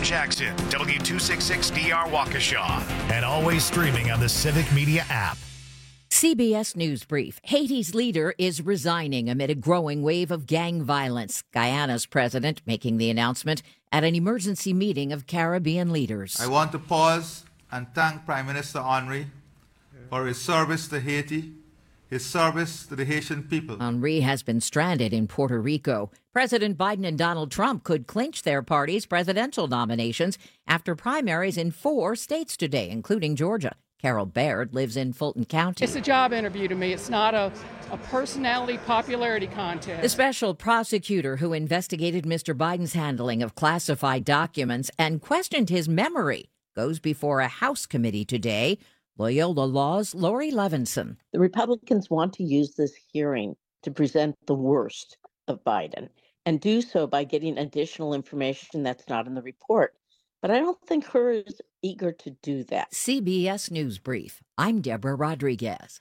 Tim Jackson, W266DR Waukesha, and always streaming on the Civic Media app. CBS News Brief. Haiti's leader is resigning amid a growing wave of gang violence. Guyana's president making the announcement at an emergency meeting of Caribbean leaders. I want to pause and thank Prime Minister Henry for his service to Haiti, his service to the Haitian people. Henry has been stranded in Puerto Rico. President Biden and Donald Trump could clinch their party's presidential nominations after primaries in 4 states today, including Georgia. Carol Baird lives in Fulton County. It's a job interview to me. It's not a personality popularity contest. The special prosecutor who investigated Mr. Biden's handling of classified documents and questioned his memory goes before a House committee today. Loyola Law's Lori Levinson. The Republicans want to use this hearing to present the worst of Biden and do so by getting additional information that's not in the report. But I don't think her is eager to do that. CBS News Brief. I'm Deborah Rodriguez.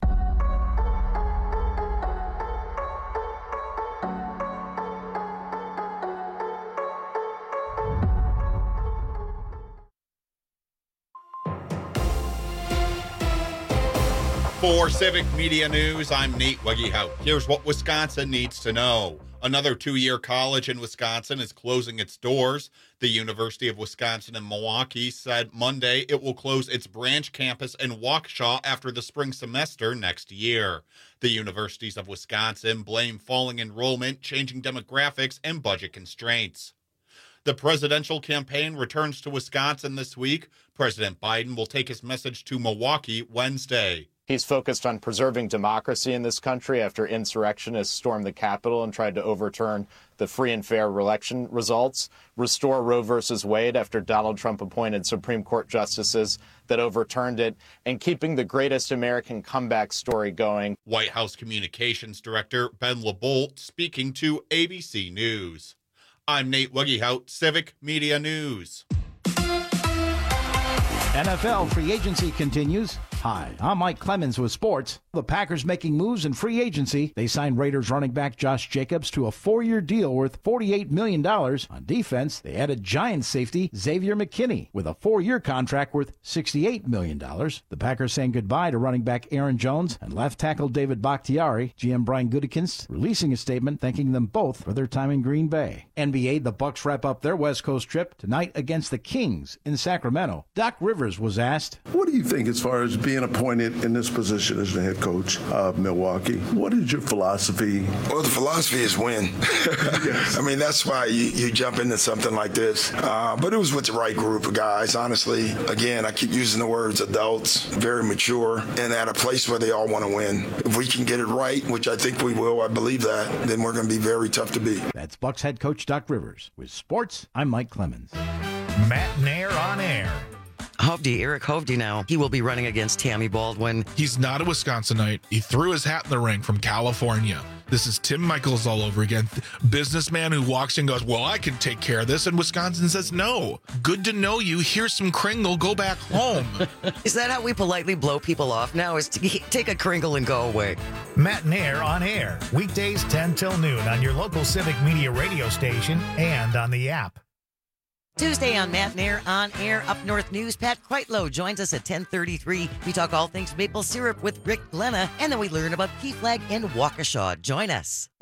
For Civic Media News, I'm Nate Weggehout. Here's what Wisconsin needs to know. Another 2-year college in Wisconsin is closing its doors. The University of Wisconsin in Milwaukee said Monday it will close its branch campus in Waukesha after the spring semester next year. The universities of Wisconsin blame falling enrollment, changing demographics, and budget constraints. The presidential campaign returns to Wisconsin this week. President Biden will take his message to Milwaukee Wednesday. He's focused on preserving democracy in this country after insurrectionists stormed the Capitol and tried to overturn the free and fair election results, restore Roe versus Wade after Donald Trump appointed Supreme Court justices that overturned it, and keeping the greatest American comeback story going. White House Communications Director Ben LaBolt speaking to ABC News. I'm Nate Weggehout, Civic Media News. NFL free agency continues. Hi, I'm Mike Clemens with sports. The Packers making moves in free agency. They signed Raiders running back Josh Jacobs to a 4-year deal worth $48 million. On defense, they added Giants safety Xavier McKinney with a 4-year contract worth $68 million. The Packers saying goodbye to running back Aaron Jones and left tackle David Bakhtiari. GM Brian Gutekunst releasing a statement thanking them both for their time in Green Bay. NBA, the Bucks wrap up their West Coast trip tonight against the Kings in Sacramento. Doc Rivers was asked, "What do you think as far as being appointed in this position as the head coach of Milwaukee? What is your philosophy?" Well, the philosophy is win. Yes. I mean, that's why you jump into something like this. But it was with the right group of guys, honestly. Again, I keep using the words adults, very mature, and at a place where they all want to win. If we can get it right, which I think we will, I believe that, then we're going to be very tough to beat. That's Bucks head coach Doc Rivers. With sports, I'm Mike Clemens. Matt Nair on air. Eric Hovde now. He will be running against Tammy Baldwin. He's not a Wisconsinite. He threw his hat in the ring from California. This is Tim Michaels all over again. Businessman who walks in and goes, well, I can take care of this. And Wisconsin says, no. Good to know you. Here's some Kringle. Go back home. Is that how we politely blow people off now? Is to take a Kringle and go away? Matt Nair on air. Weekdays 10 till noon on your local Civic Media radio station and on the app. Tuesday on Matt Nair on air. Up North News, Pat Quitlow joins us at 10:33. We talk all things maple syrup with Rick Glenna, and then we learn about Key Flag in Waukesha. Join us.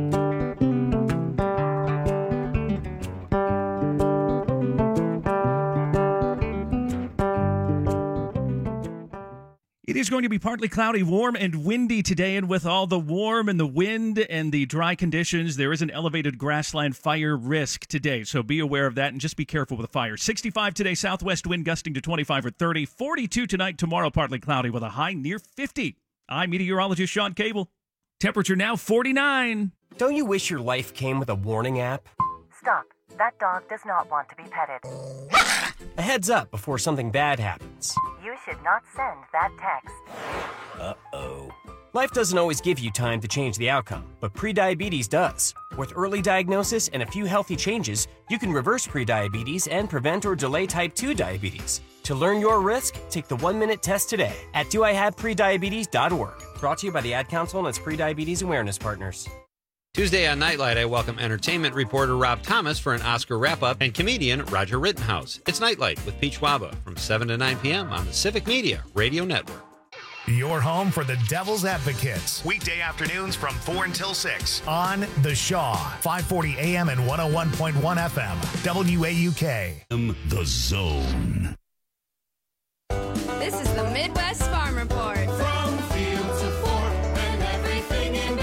It is going to be partly cloudy, warm, and windy today, and with all the warm and the wind and the dry conditions, there is an elevated grassland fire risk today, so be aware of that and just be careful with the fire. 65 today, southwest wind gusting to 25 or 30. 42 tonight, tomorrow partly cloudy with a high near 50. I'm meteorologist Sean Cable. Temperature now 49. Don't you wish your life came with a warning app? Stop. That dog does not want to be petted. A heads up before something bad happens. You should not send that text. Uh-oh. Life doesn't always give you time to change the outcome, but prediabetes does. With early diagnosis and a few healthy changes, you can reverse prediabetes and prevent or delay type 2 diabetes. To learn your risk, take the 1-minute test today at doihaveprediabetes.org. Brought to you by the Ad Council and its prediabetes awareness partners. Tuesday on Nightlight, I welcome entertainment reporter Rob Thomas for an Oscar wrap-up and comedian Roger Rittenhouse. It's Nightlight with Pete Schwaba from 7 to 9 p.m. on the Civic Media Radio Network. Your home for the Devil's Advocates. Weekday afternoons from 4 until 6 on The Shaw, 540 AM and 101.1 FM, WAUK. The Zone. This is the Midwest Farm Report. From field to fork and everything in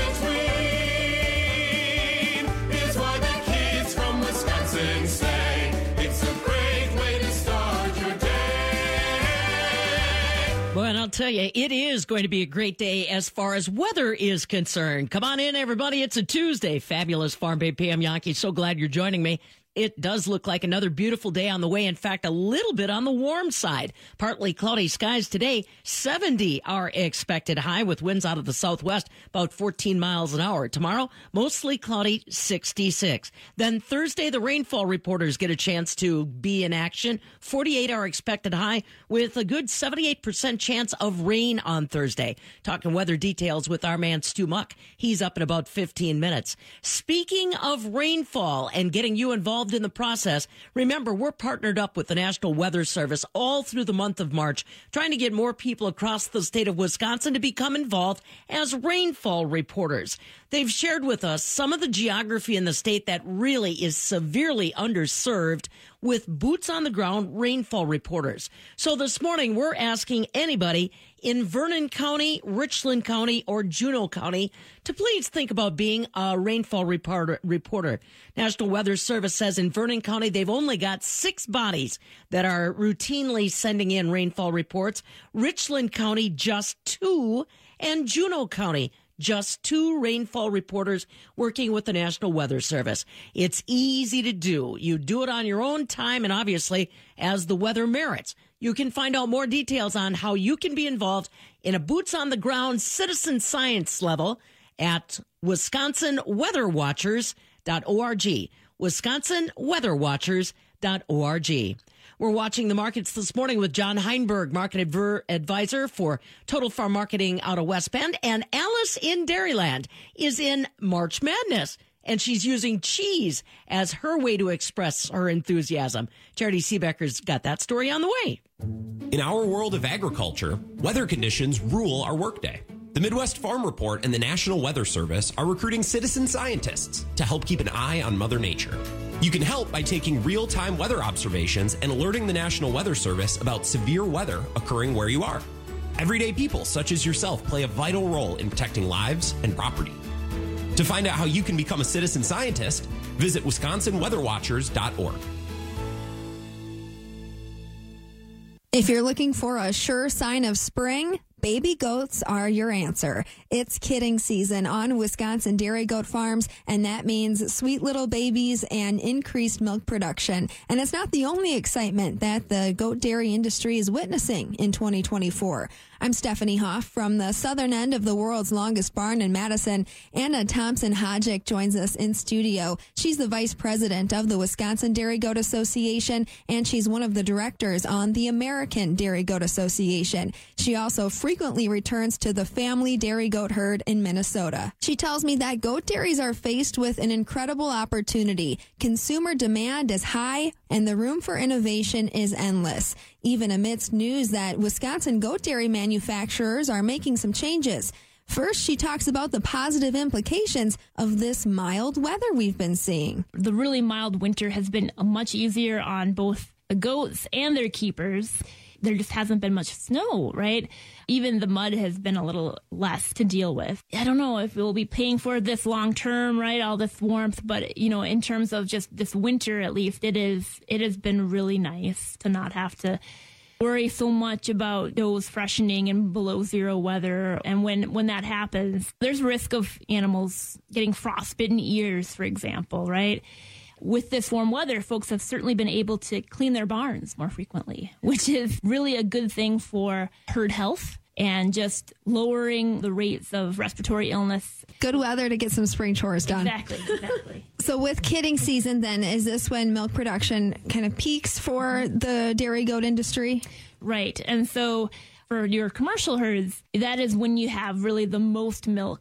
between is what the kids from Wisconsin say. It's a great way to start your day. Boy, and I'll tell you, it is going to be a great day as far as weather is concerned. Come on in, everybody. It's a Tuesday. Fabulous Farm Bay PM Yankee. So glad you're joining me. It does look like another beautiful day on the way. In fact, a little bit on the warm side. Partly cloudy skies today. 70 are expected high with winds out of the southwest, about 14 miles an hour. Tomorrow, mostly cloudy, 66. Then Thursday, the rainfall reporters get a chance to be in action. 48 are expected high with a good 78% chance of rain on Thursday. Talking weather details with our man Stu Muck. He's up in about 15 minutes. Speaking of rainfall and getting you involved in the process, remember, we're partnered up with the National Weather Service all through the month of March, trying to get more people across the state of Wisconsin to become involved as rainfall reporters. They've shared with us some of the geography in the state that really is severely underserved with boots on the ground rainfall reporters. So this morning, we're asking anybody in Vernon County, Richland County, or Juneau County to please think about being a rainfall reporter. National Weather Service says in Vernon County, they've only got 6 bodies that are routinely sending in rainfall reports. Richland County, just 2, and Juneau County, just 2 rainfall reporters working with the National Weather Service. It's easy to do. You do it on your own time and obviously as the weather merits. You can find out more details on how you can be involved in a boots-on-the-ground citizen science level at WisconsinWeatherWatchers.org. WisconsinWeatherWatchers.org. We're watching the markets this morning with John Heinberg, market advisor for Total Farm Marketing out of West Bend. And Alice in Dairyland is in March Madness, and she's using cheese as her way to express her enthusiasm. Charity Seebecker's got that story on the way. In our world of agriculture, weather conditions rule our workday. The Midwest Farm Report and the National Weather Service are recruiting citizen scientists to help keep an eye on Mother Nature. You can help by taking real-time weather observations and alerting the National Weather Service about severe weather occurring where you are. Everyday people such as yourself play a vital role in protecting lives and property. To find out how you can become a citizen scientist, visit WisconsinWeatherWatchers.org. If you're looking for a sure sign of spring, baby goats are your answer. It's kidding season on Wisconsin dairy goat farms, and that means sweet little babies and increased milk production. And it's not the only excitement that the goat dairy industry is witnessing in 2024. I'm Stephanie Hoff from the southern end of the world's longest barn in Madison. Anna Thompson-Hodgick joins us in studio. She's the vice president of the Wisconsin Dairy Goat Association, and she's one of the directors on the American Dairy Goat Association. She also frequently returns to the family dairy goat herd in Minnesota. She tells me that goat dairies are faced with an incredible opportunity. Consumer demand is high, and the room for innovation is endless, even amidst news that Wisconsin goat dairy manufacturers are making some changes. First, she talks about the positive implications of this mild weather we've been seeing. The really mild winter has been much easier on both the goats and their keepers. There just hasn't been much snow, right? Even the mud has been a little less to deal with. I don't know if we'll be paying for this long term, right? All this warmth, but in terms of just this winter, at least, it has been really nice to not have to worry so much about those freshening and below zero weather. And when that happens, there's risk of animals getting frostbitten ears, for example, right? With this warm weather, folks have certainly been able to clean their barns more frequently, which is really a good thing for herd health and just lowering the rates of respiratory illness. Good weather to get some spring chores done. Exactly. So with kidding season then, is this when milk production kind of peaks for the dairy goat industry? Right. And so for your commercial herds, that is when you have really the most milk.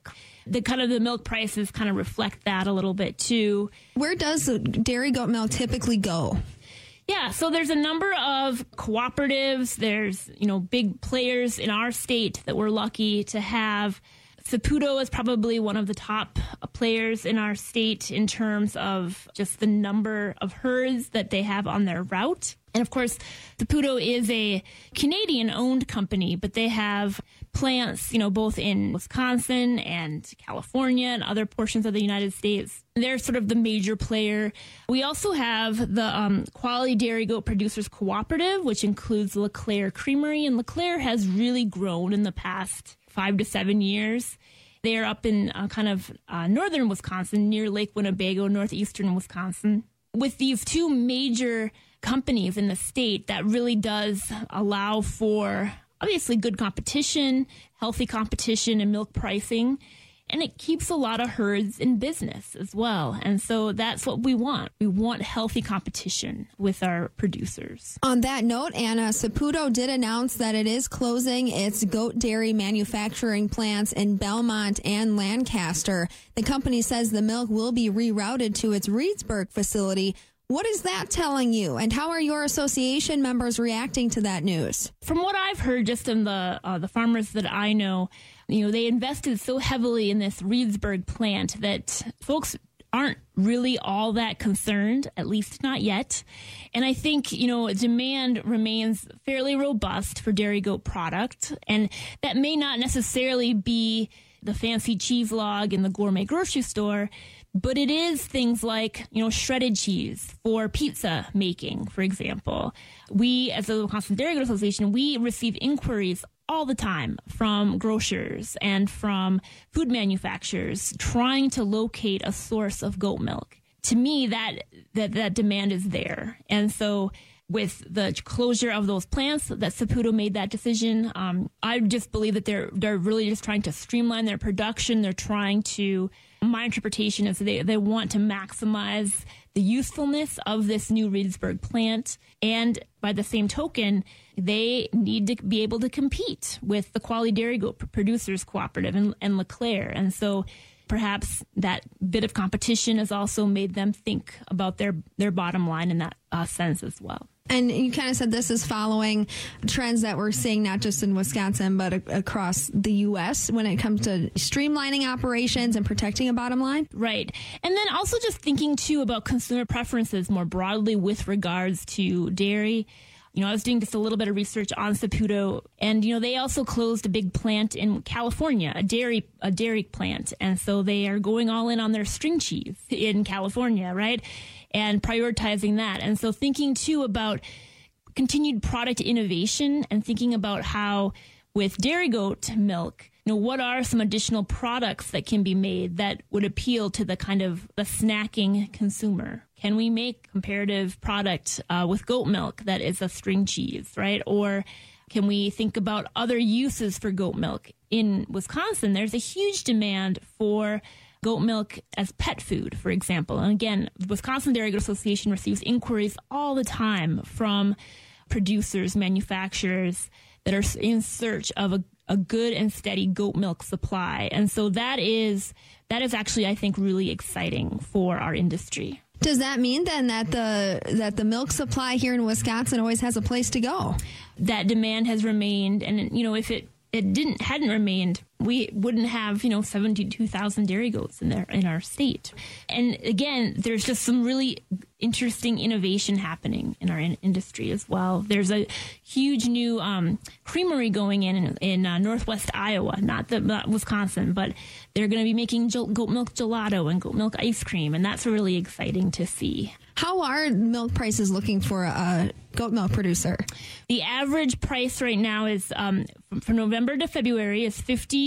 the kind of the milk prices kind of reflect that a little bit too. Where does dairy goat milk typically go? Yeah, so there's a number of cooperatives. There's, big players in our state that we're lucky to have. Saputo is probably one of the top players in our state in terms of just the number of herds that they have on their route. And of course, Saputo is a Canadian-owned company, but they have plants, both in Wisconsin and California and other portions of the United States. They're sort of the major player. We also have the Quality Dairy Goat Producers Cooperative, which includes LeClaire Creamery. And LeClaire has really grown in the past 5 to 7 years. They are up in northern Wisconsin, near Lake Winnebago, northeastern Wisconsin. With these two major companies in the state, that really does allow for obviously good competition, healthy competition, and milk pricing. And it keeps a lot of herds in business as well. And so that's what we want. We want healthy competition with our producers. On that note, Anna, Saputo did announce that it is closing its goat dairy manufacturing plants in Belmont and Lancaster. The company says the milk will be rerouted to its Reedsburg facility. What is that telling you, and how are your association members reacting to that news? From what I've heard, just in the farmers that I know, they invested so heavily in this Reedsburg plant that folks aren't really all that concerned, at least not yet. And I think, demand remains fairly robust for dairy goat product, and that may not necessarily be the fancy cheese log in the gourmet grocery store, but it is things like, shredded cheese for pizza making, for example. We, as the Wisconsin Dairy Goat Association, we receive inquiries all the time from grocers and from food manufacturers trying to locate a source of goat milk. To me, that demand is there. And so with the closure of those plants, that Saputo made that decision. I just believe that they're really just trying to streamline their production. They're trying to, my interpretation is they want to maximize the usefulness of this new Reedsburg plant. And by the same token, they need to be able to compete with the Quality Dairy Goat Producers Cooperative and LeClaire. And so perhaps that bit of competition has also made them think about their bottom line in that sense as well. And you kind of said this is following trends that we're seeing not just in Wisconsin, but across the U.S. when it comes to streamlining operations and protecting a bottom line. Right. And then also just thinking, too, about consumer preferences more broadly with regards to dairy. I was doing just a little bit of research on Saputo, and, they also closed a big plant in California, a dairy plant. And so they are going all in on their string cheese in California, right? And prioritizing that. And so thinking, too, about continued product innovation and thinking about how with dairy goat milk, what are some additional products that can be made that would appeal to the kind of the snacking consumer? Can we make comparative product with goat milk that is a string cheese, right? Or can we think about other uses for goat milk? In Wisconsin, there's a huge demand for goat milk as pet food, for example. And again, the Wisconsin Dairy Goat Association receives inquiries all the time from producers, manufacturers that are in search of a good and steady goat milk supply. And so that is actually, I think, really exciting for our industry. Does that mean then that the milk supply here in Wisconsin always has a place to go? That demand has remained, and if it hadn't remained, we wouldn't have 72,000 dairy goats in our state. And again, there's just some really interesting innovation happening in our industry as well. There's a huge new creamery going in northwest Iowa, not Wisconsin, but they're going to be making goat milk gelato and goat milk ice cream, and that's really exciting to see. How are milk prices looking for a goat milk producer? The average price right now is from November to February is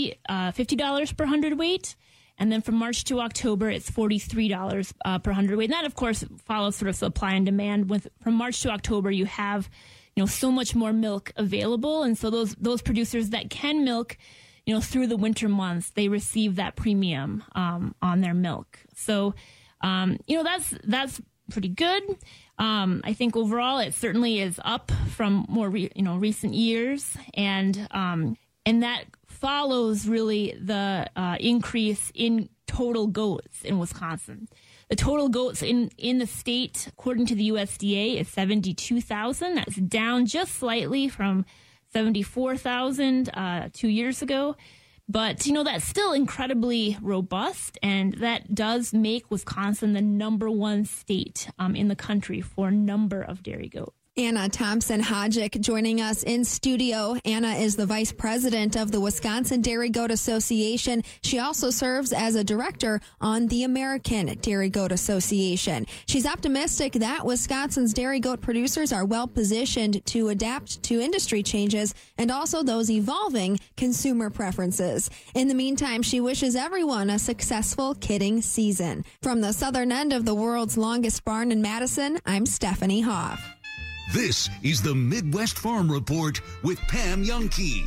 $50 per hundredweight. And then from March to October, it's $43 per hundredweight. And that, of course, follows sort of supply and demand. From March to October, you have so much more milk available. And so those producers that can milk through the winter months, they receive that premium on their milk. So, that's pretty good. I think overall it certainly is up from more recent years, and that follows really the increase in total goats in Wisconsin. The total goats in the state, according to the USDA, is 72,000. That's down just slightly from 74,000 2 years ago. But, that's still incredibly robust, and that does make Wisconsin the number one state in the country for number of dairy goats. Anna Thompson-Hodgick joining us in studio. Anna is the vice president of the Wisconsin Dairy Goat Association. She also serves as a director on the American Dairy Goat Association. She's optimistic that Wisconsin's dairy goat producers are well positioned to adapt to industry changes and also those evolving consumer preferences. In the meantime, she wishes everyone a successful kidding season. From the southern end of the world's longest barn in Madison, I'm Stephanie Hoff. This is the Midwest Farm Report with Pam Youngkey.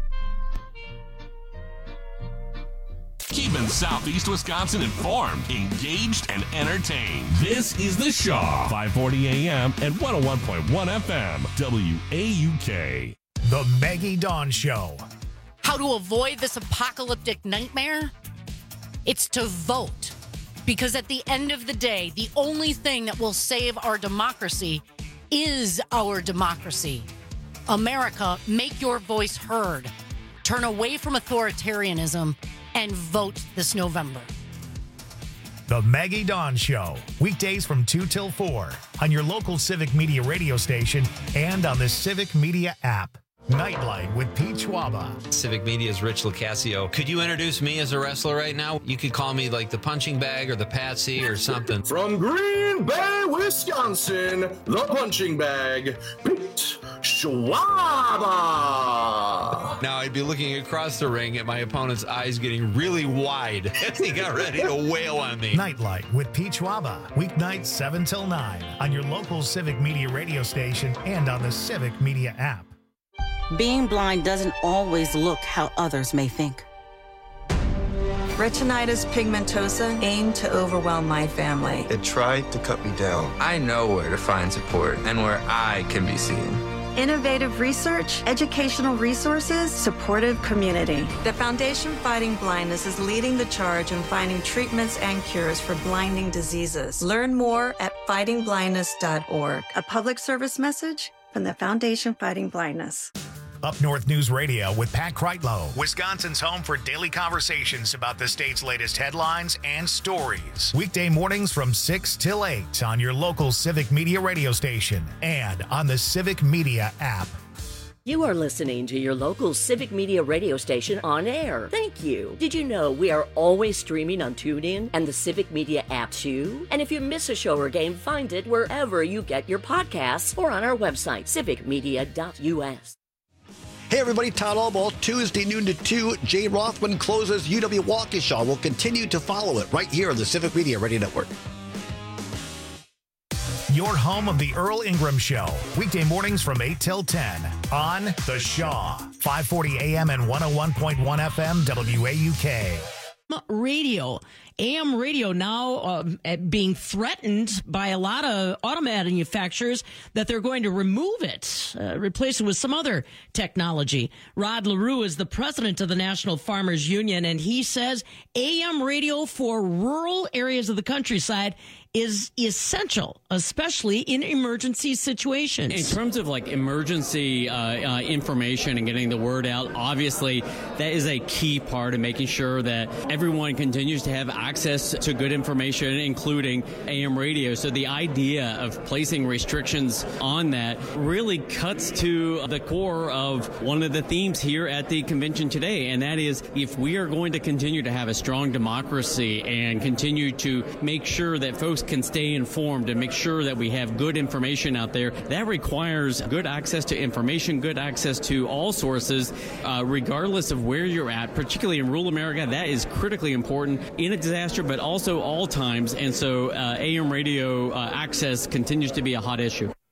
Keeping Southeast Wisconsin informed, engaged, and entertained. This is The Shaw, 540 AM and 101.1 FM, WAUK. The Maggie Dawn Show. How to avoid this apocalyptic nightmare? It's to vote. Because at the end of the day, the only thing that will save our democracy is our democracy. America, make your voice heard. Turn away from authoritarianism and vote this November. The Maggie Dawn Show, weekdays from 2 till 4 on your local Civic Media radio station and on the Civic Media app. Nightlight with Pete Schwaba. Civic Media's Rich Locascio. Could you introduce me as a wrestler right now? You could call me like the punching bag or the Patsy or something. From Green Bay, Wisconsin, the punching bag, Pete Schwaba. Now I'd be looking across the ring at my opponent's eyes getting really wide as he got ready to wail on me. Nightlight with Pete Schwaba. Weeknights 7 till 9 on your local Civic Media radio station and on the Civic Media app. Being blind doesn't always look how others may think. Retinitis pigmentosa aimed to overwhelm my family. It tried to cut me down. I know where to find support and where I can be seen. Innovative research, educational resources, supportive community. The Foundation Fighting Blindness is leading the charge in finding treatments and cures for blinding diseases. Learn more at fightingblindness.org. A public service message from the Foundation Fighting Blindness. Up North News Radio with Pat Kreitlow, Wisconsin's home for daily conversations about the state's latest headlines and stories. Weekday mornings from 6 till 8 on your local Civic Media radio station and on the Civic Media app. You are listening to your local Civic Media radio station on air. Thank you. Did you know we are always streaming on TuneIn and the Civic Media app too? And if you miss a show or game, find it wherever you get your podcasts or on our website, civicmedia.us. Hey everybody, Todd Allball, Tuesday noon to 2, Jay Rothman closes UW Waukesha. We'll continue to follow it right here on the Civic Media Radio Network. Your home of the Earl Ingram Show, weekday mornings from 8 till 10 on The Shaw, 540 AM and 101.1 FM, WAUK. Radio, AM radio now being threatened by a lot of auto manufacturers that they're going to remove it, replace it with some other technology. Rod LaRue is the president of the National Farmers Union, and he says AM radio for rural areas of the countryside is essential, especially in emergency situations. In terms of like emergency information and getting the word out, obviously that is a key part of making sure that everyone continues to have access to good information, including AM radio. So the idea of placing restrictions on that really cuts to the core of one of the themes here at the convention today, and that is if we are going to continue to have a strong democracy and continue to make sure that folks can stay informed and make sure that we have good information out there, that requires good access to information, good access to all sources, regardless of where you're at, particularly in rural America. That is critically important in a disaster, but also all times. And so AM radio access continues to be a hot issue.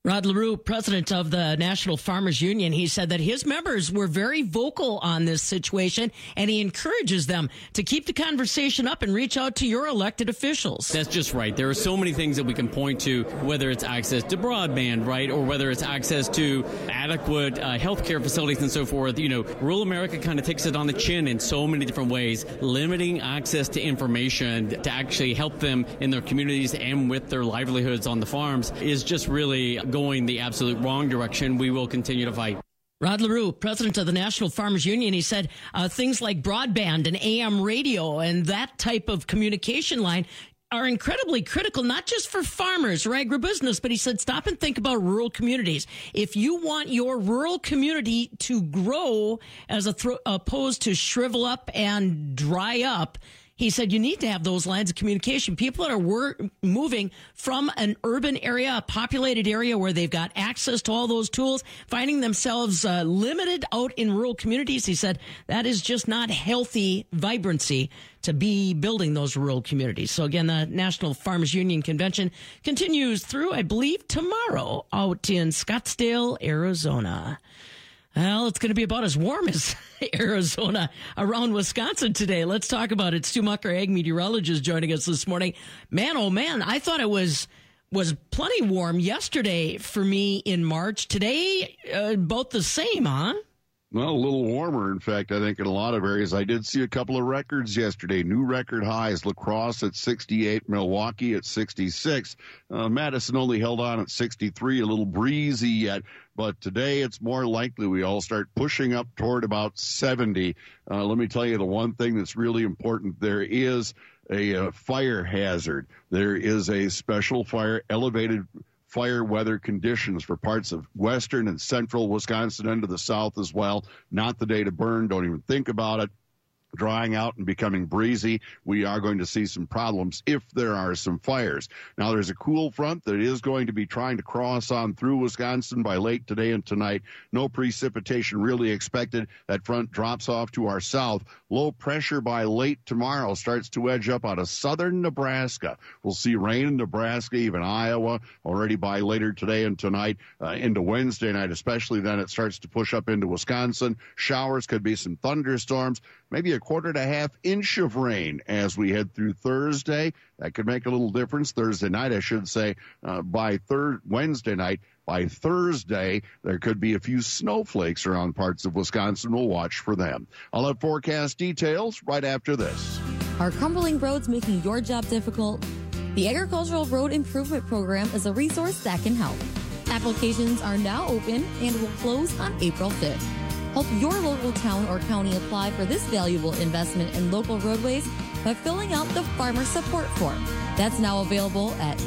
Rod LaRue, president of the National Farmers Union, he said that his members were very vocal on this situation, and he encourages them to keep the conversation up and reach out to your elected officials. That's just right. There are so many things that we can point to, whether it's access to broadband, right, or whether it's access to adequate health care facilities and so forth. You know, rural America kind of takes it on the chin in so many different ways. Limiting access to information to actually help them in their communities and with their livelihoods on the farms is just really going the absolute wrong direction. We will continue to fight. Rod LaRue, president of the National Farmers Union, he said things like broadband and AM radio and that type of communication line are incredibly critical, not just for farmers or agribusiness, but he said stop and think about rural communities. If you want your rural community to grow as opposed to shrivel up and dry up, he said you need to have those lines of communication. People that are moving from an urban area, a populated area where they've got access to all those tools, finding themselves limited out in rural communities, he said that is just not healthy vibrancy to be building those rural communities. So again, the National Farmers Union Convention continues through, I believe, tomorrow out in Scottsdale, Arizona. Well, it's going to be about as warm as Arizona around Wisconsin today. Let's talk about it. Stu Mucker, ag meteorologist, joining us this morning. Man, oh man, I thought it was plenty warm yesterday for me in March. Today, about the same, huh? Well, a little warmer, in fact, I think in a lot of areas. I did see a couple of records yesterday. New record highs, La Crosse at 68, Milwaukee at 66. Madison only held on at 63, a little breezy yet. But today it's more likely we all start pushing up toward about 70. Let me tell you the one thing that's really important. There is a fire hazard. There is a special elevated fire weather conditions for parts of western and central Wisconsin and to the south as well. Not the day to burn. Don't even think about it. Drying out and becoming breezy, we are going to see some problems if there are some fires. Now, there's a cool front that is going to be trying to cross on through Wisconsin by late today and tonight. No precipitation really expected. That front drops off to our south. Low pressure by late tomorrow starts to edge up out of southern Nebraska. We'll see rain in Nebraska, even Iowa, already by later today and tonight into Wednesday night, especially then it starts to push up into Wisconsin. Showers, could be some thunderstorms, maybe a 1/4 inch of rain as we head through Thursday. That could make a little difference. Thursday night, I should say, by Wednesday night. By Thursday, there could be a few snowflakes around parts of Wisconsin. We'll watch for them. I'll have forecast details right after this. Are crumbling roads making your job difficult? The Agricultural Road Improvement Program is a resource that can help. Applications are now open and will close on April 5th. Help your local town or county apply for this valuable investment in local roadways by filling out the Farmer Support Form. That's now available at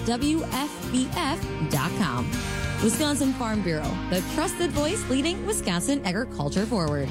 WFBF.com. Wisconsin Farm Bureau, the trusted voice leading Wisconsin agriculture forward.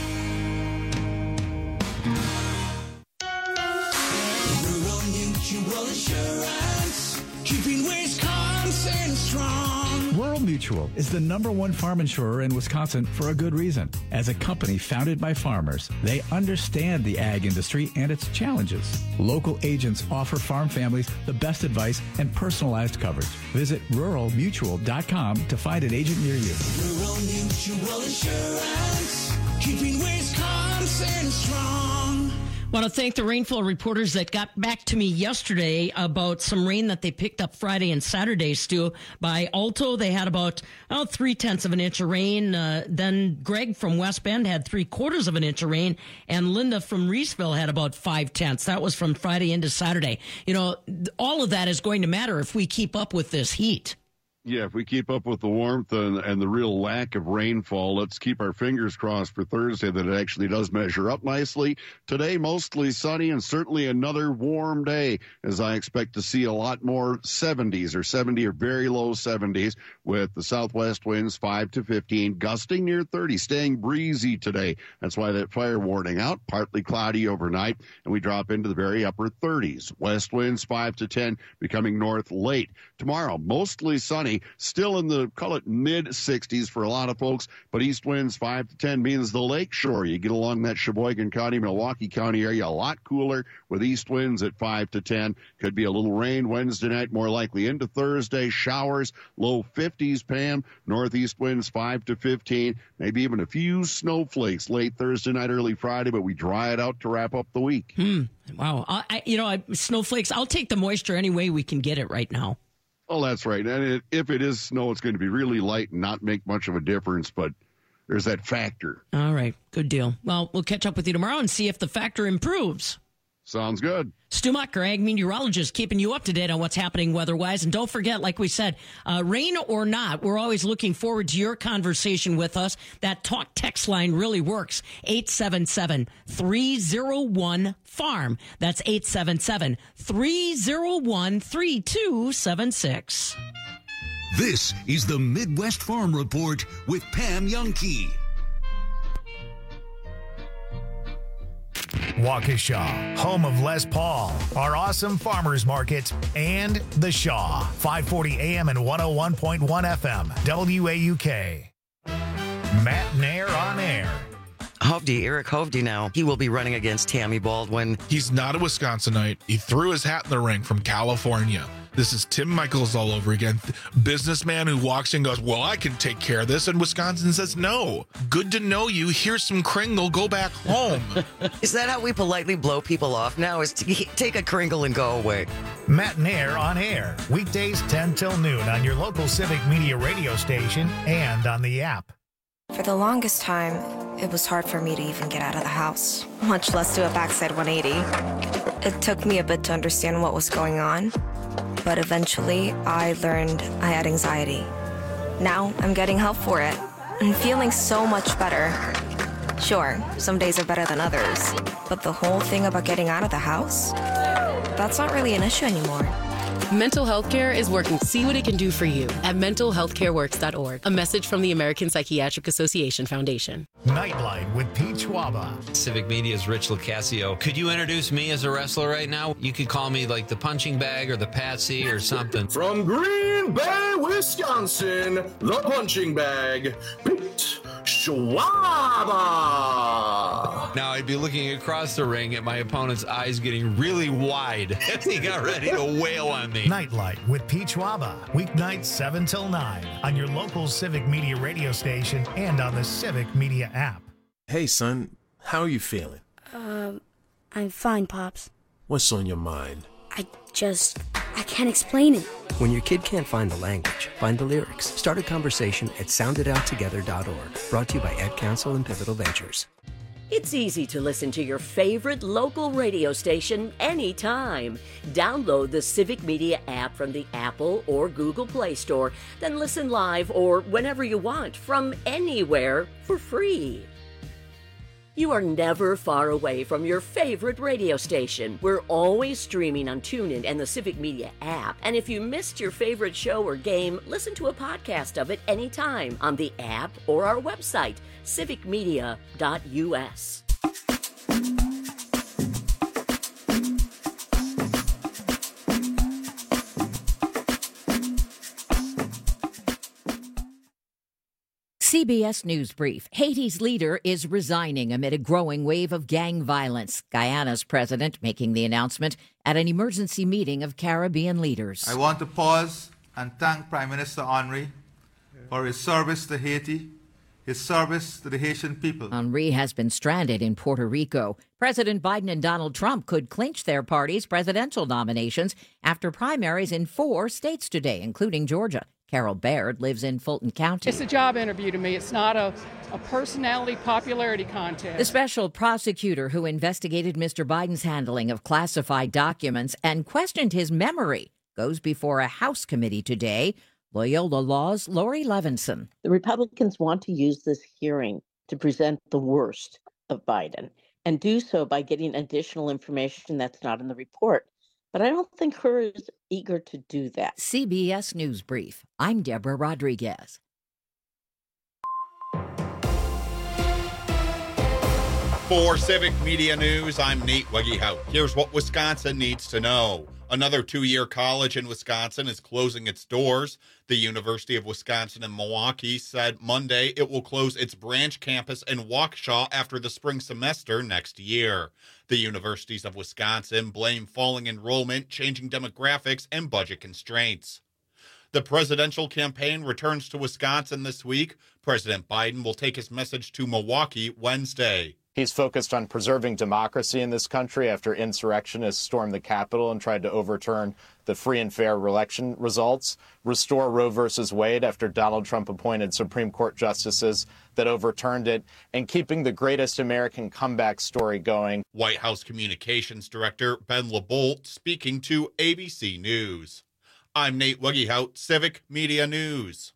Rural Mutual Insurance, keeping Wisconsin strong. Rural Mutual is the #1 farm insurer in Wisconsin for a good reason. As a company founded by farmers, they understand the ag industry and its challenges. Local agents offer farm families the best advice and personalized coverage. Visit ruralmutual.com to find an agent near you. Rural Mutual Insurance, keeping Wisconsin strong. I want to thank the rainfall reporters that got back to me yesterday about some rain that they picked up Friday and Saturday, Stu. By Alto, they had about 0.3 inches of rain. Then Greg from West Bend had 3/4 inches of rain. And Linda from Reeseville had about 0.5. That was from Friday into Saturday. You know, all of that is going to matter if we keep up with this heat. Yeah, if we keep up with the warmth and the real lack of rainfall, let's keep our fingers crossed for Thursday that it actually does measure up nicely. Today, mostly sunny and certainly another warm day, as I expect to see a lot more 70s or 70 or very low 70s with the southwest winds 5 to 15, gusting near 30, staying breezy today. That's why that fire warning out, partly cloudy overnight, and we drop into the very upper 30s. West winds 5 to 10, becoming north late. Tomorrow, mostly sunny. Saturday. Still in the, call it mid-60s for a lot of folks, but east winds 5 to 10 means the lakeshore. You get along that Sheboygan County, Milwaukee County area, a lot cooler with east winds at 5 to 10. Could be a little rain Wednesday night, more likely into Thursday. Showers, low 50s, Pam. Northeast winds 5 to 15. Maybe even a few snowflakes late Thursday night, early Friday, but we dry it out to wrap up the week. Wow. Snowflakes, I'll take the moisture any way we can get it right now. Oh, that's right. And if it is snow, it's going to be really light and not make much of a difference, but there's that factor. All right. Good deal. Well, we'll catch up with you tomorrow and see if the factor improves. Sounds good. Stu Mucker, ag meteorologist, keeping you up to date on what's happening weather-wise. And don't forget, like we said, rain or not, we're always looking forward to your conversation with us. That talk text line really works. 877-301-FARM. That's 877-301-3276. This is the Midwest Farm Report with Pam Youngkey. Waukesha, home of Les Paul, our awesome farmers market, and The Shaw, 540 AM and 101.1 FM, WAUK. Matt Nair on air. Eric Hovde now. He will be running against Tammy Baldwin. He's not a Wisconsinite. He threw his hat in the ring from California. This is Tim Michaels all over again. Businessman who walks in and goes, well, I can take care of this. And Wisconsin says, no. Good to know you. Here's some Kringle. Go back home. Is that how we politely blow people off now? Is to take a Kringle and go away? Matt Nair on air. Weekdays 10 till noon on your local Civic Media radio station and on the app. For the longest time, it was hard for me to even get out of the house, much less do a backside 180. It took me a bit to understand what was going on, but eventually I learned I had anxiety. Now I'm getting help for it and feeling so much better. Sure, some days are better than others, but the whole thing about getting out of the house, that's not really an issue anymore. Mental health care is working. See what it can do for you at mentalhealthcareworks.org. A message from the American Psychiatric Association Foundation. Nightlight with Pete Schwaba. Civic Media's Rich Lucasio. Could you introduce me as a wrestler right now? You could call me like the punching bag or the Patsy or something. From Green Bay, Wisconsin, the punching bag, Pete Schwaba. Now I'd be looking across the ring at my opponent's eyes getting really wide as he got ready to wail on me. Nightlight with Pete Schwaba. Weeknights 7 till 9 on your local Civic Media radio station and on the Civic Media app. Hey, son. How are you feeling? I'm fine, Pops. What's on your mind? I can't explain it. When your kid can't find the language, find the lyrics. Start a conversation at sounditouttogether.org. Brought to you by Ed Council and Pivotal Ventures. It's easy to listen to your favorite local radio station anytime. Download the Civic Media app from the Apple or Google Play Store, then listen live or whenever you want from anywhere for free. You are never far away from your favorite radio station. We're always streaming on TuneIn and the Civic Media app. And if you missed your favorite show or game, listen to a podcast of it anytime on the app or our website, civicmedia.us. CBS News Brief. Haiti's leader is resigning amid a growing wave of gang violence. Guyana's president making the announcement at an emergency meeting of Caribbean leaders. I want to pause and thank Prime Minister Henry for his service to Haiti, his service to the Haitian people. Henry has been stranded in Puerto Rico. President Biden and Donald Trump could clinch their party's presidential nominations after primaries in 4 states today, including Georgia. Carol Baird lives in Fulton County. It's a job interview to me. It's not a personality popularity contest. The special prosecutor who investigated Mr. Biden's handling of classified documents and questioned his memory goes before a House committee today. Loyola Law's Lori Levinson. The Republicans want to use this hearing to present the worst of Biden and do so by getting additional information that's not in the report. But I don't think her is eager to do that. CBS News Brief. I'm Deborah Rodriguez. For Civic Media News, I'm Nate Weggehout. Here's what Wisconsin needs to know. Another 2-year college in Wisconsin is closing its doors. The University of Wisconsin in Milwaukee said Monday it will close its branch campus in Waukesha after the spring semester next year. The universities of Wisconsin blame falling enrollment, changing demographics, and budget constraints. The presidential campaign returns to Wisconsin this week. President Biden will take his message to Milwaukee Wednesday. He's focused on preserving democracy in this country after insurrectionists stormed the Capitol and tried to overturn the free and fair election results, restore Roe versus Wade after Donald Trump appointed Supreme Court justices that overturned it, and keeping the greatest American comeback story going. White House Communications Director Ben LaBolt speaking to ABC News. I'm Nate Wuggehout, Civic Media News.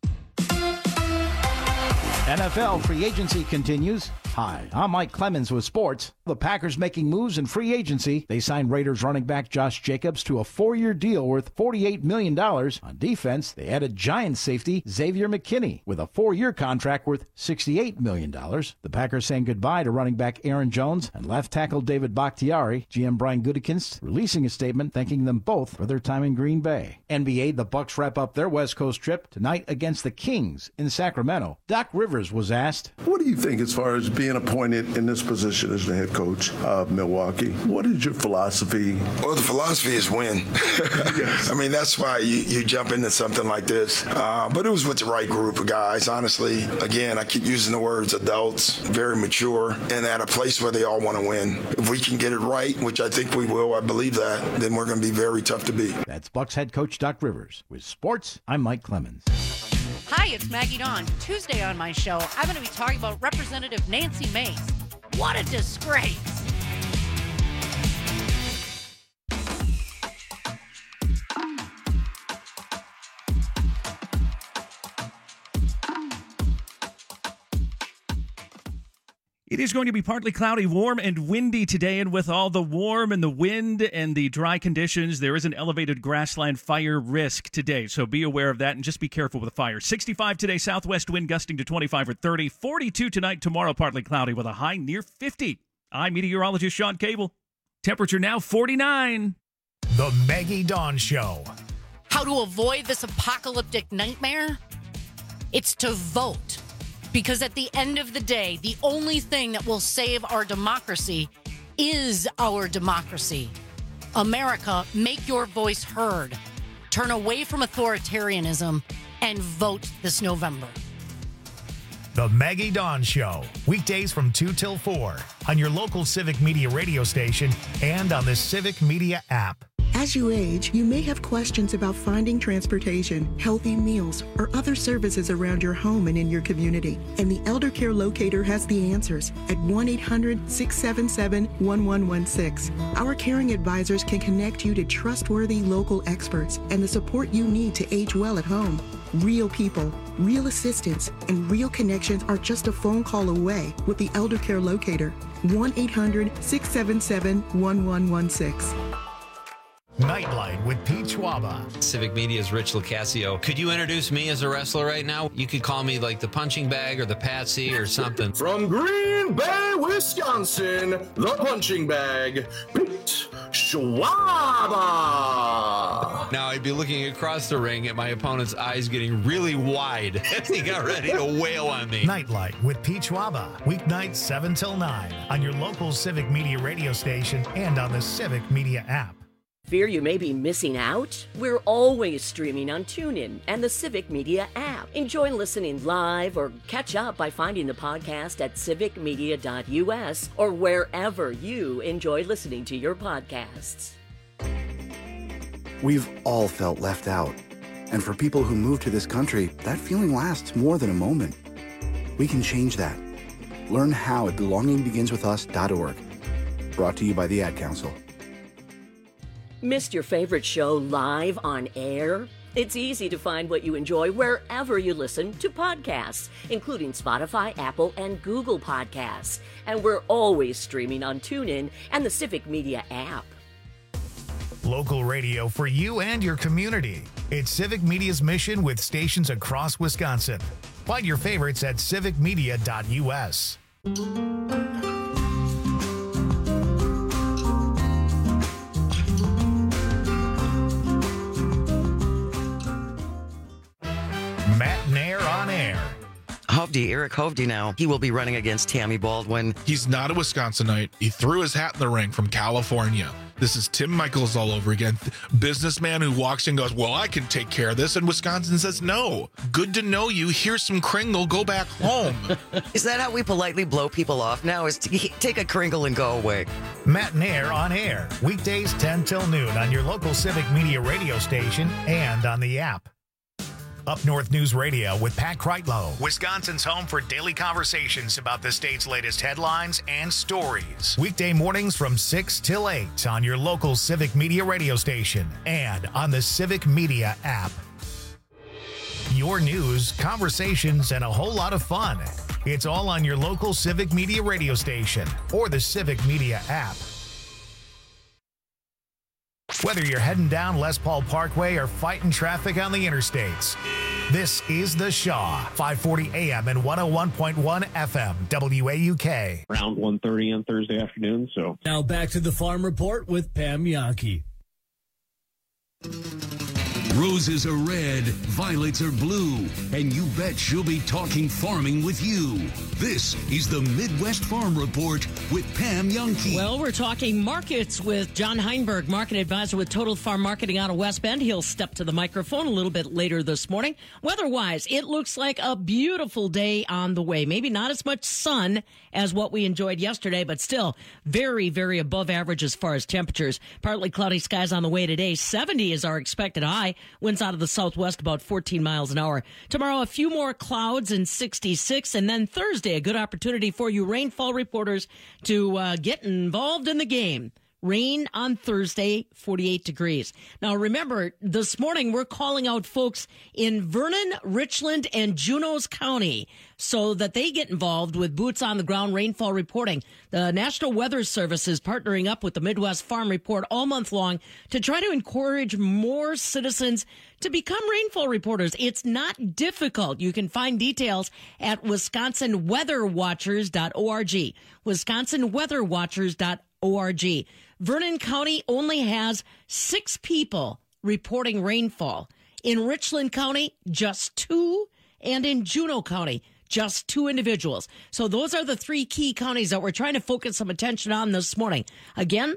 NFL free agency continues. Hi, I'm Mike Clemens with sports. The Packers making moves in free agency. They signed Raiders running back Josh Jacobs to a 4-year deal worth $48 million. On defense, they added Giants safety Xavier McKinney with a 4-year contract worth $68 million. The Packers saying goodbye to running back Aaron Jones and left tackle David Bakhtiari. GM Brian Gutekunst releasing a statement thanking them both for their time in Green Bay. NBA, the Bucks wrap up their West Coast trip tonight against the Kings in Sacramento. Doc Rivers was asked, "What do you think as far as being appointed in this position as the head coach of Milwaukee? What is your philosophy?" Well, the philosophy is win. I mean, that's why you jump into something like this. But it was with the right group of guys, honestly. Again, I keep using the words adults, very mature, and at a place where they all want to win. If we can get it right, which I think we will, I believe that, then we're going to be very tough to beat. That's Bucks head coach Doc Rivers. With sports, I'm Mike Clemens. Hi, it's Maggie Dawn. Tuesday on my show, I'm going to be talking about Representative Nancy Mace. What a disgrace. It is going to be partly cloudy, warm, and windy today, and with all the warm and the wind and the dry conditions, there is an elevated grassland fire risk today, so be aware of that and just be careful with the fire. 65 today, southwest wind gusting to 25 or 30, 42 tonight, tomorrow partly cloudy with a high near 50. I'm meteorologist Sean Cable. Temperature now 49. The Maggie Dawn Show. How to avoid this apocalyptic nightmare? It's to vote. Because at the end of the day, the only thing that will save our democracy is our democracy. America, make your voice heard. Turn away from authoritarianism and vote this November. The Maggie Dawn Show. Weekdays from 2 till 4 on your local Civic Media radio station and on the Civic Media app. As you age, you may have questions about finding transportation, healthy meals, or other services around your home and in your community. And the Elder Care Locator has the answers at 1-800-677-1116. Our caring advisors can connect you to trustworthy local experts and the support you need to age well at home. Real people, real assistance, and real connections are just a phone call away with the Elder Care Locator. 1-800-677-1116. Nightlight with Pete Schwaba. Civic Media's Rich Lucasio. Could you introduce me as a wrestler right now? You could call me like the punching bag or the Patsy or something. From Green Bay, Wisconsin, the punching bag, Pete Schwaba. Now I'd be looking across the ring at my opponent's eyes getting really wide as he got ready to wail on me. Nightlight with Pete Schwaba. Weeknights 7 till 9 on your local Civic Media radio station and on the Civic Media app. Fear you may be missing out? We're always streaming on TuneIn and the Civic Media app. Enjoy listening live or catch up by finding the podcast at civicmedia.us or wherever you enjoy listening to your podcasts. We've all felt left out. And for people who move to this country, that feeling lasts more than a moment. We can change that. Learn how at belongingbeginswithus.org. Brought to you by the Ad Council. Missed your favorite show live on air? It's easy to find what you enjoy wherever you listen to podcasts, including Spotify, Apple, and Google Podcasts. And we're always streaming on TuneIn and the Civic Media app. Local radio for you and your community. It's Civic Media's mission with stations across Wisconsin. Find your favorites at civicmedia.us. Eric Hovde now. He will be running against Tammy Baldwin. He's not a Wisconsinite. He threw his hat in the ring from California. This is Tim Michaels all over again. Businessman who walks in and goes, well, I can take care of this. And Wisconsin says, no. Good to know you. Here's some Kringle. Go back home. Is that how we politely blow people off now? Is to take a Kringle and go away? Matt and Air on air. Weekdays 10 till noon on your local Civic Media radio station and on the app. Up North News Radio with Pat Kreitlow, Wisconsin's home for daily conversations about the state's latest headlines and stories. Weekday mornings from 6 till 8 on your local Civic Media radio station and on the Civic Media app. Your news, conversations, and a whole lot of fun. It's all on your local Civic Media radio station or the Civic Media app. Whether you're heading down Les Paul Parkway or fighting traffic on the interstates, this is The Shaw, 540 AM and 101.1 FM, WAUK. Around 1:30 on Thursday afternoon. So now back to the Farm Report with Pam Yankee. Roses are red, violets are blue, and you bet she'll be talking farming with you. This is the Midwest Farm Report with Pam Yankee. Well, we're talking markets with John Heinberg, market advisor with Total Farm Marketing out of West Bend. He'll step to the microphone a little bit later this morning. Weather-wise, it looks like a beautiful day on the way. Maybe not as much sun as what we enjoyed yesterday, but still very, very above average as far as temperatures. Partly cloudy skies on the way today. 70 is our expected high. Winds out of the southwest about 14 miles an hour. Tomorrow, a few more clouds and 66. And then Thursday, a good opportunity for you rainfall reporters to get involved in the game. Rain on Thursday, 48 degrees. Now, remember, this morning we're calling out folks in Vernon, Richland, and Juneau County so that they get involved with boots on the ground rainfall reporting. The National Weather Service is partnering up with the Midwest Farm Report all month long to try to encourage more citizens to become rainfall reporters. It's not difficult. You can find details at WisconsinWeatherWatchers.org. WisconsinWeatherWatchers.org. Vernon County only has 6 people reporting rainfall. In Richland County, just 2. And in Juneau County, just 2 individuals. So those are the 3 key counties that we're trying to focus some attention on this morning. Again,